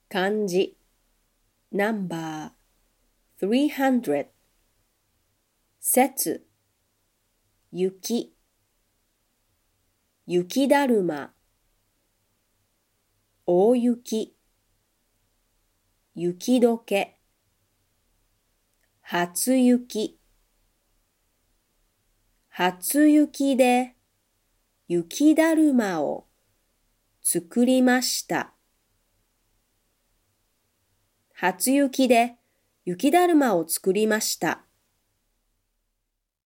漢字ナンバー300節雪雪だるま大雪雪解け初雪初雪で雪だるまを作りました。初雪で雪だるまを作りました。